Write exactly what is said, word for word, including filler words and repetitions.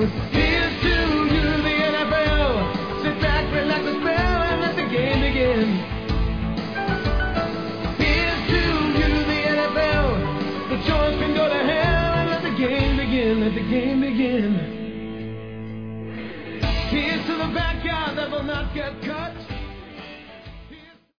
goes. Here's to you, the N F L. Sit back, relax and spell, and let the game begin. Here's to you, the N F L. The choice can go to hell, and let the game begin. Let the game begin. Here's to the bad guy that will not get cut.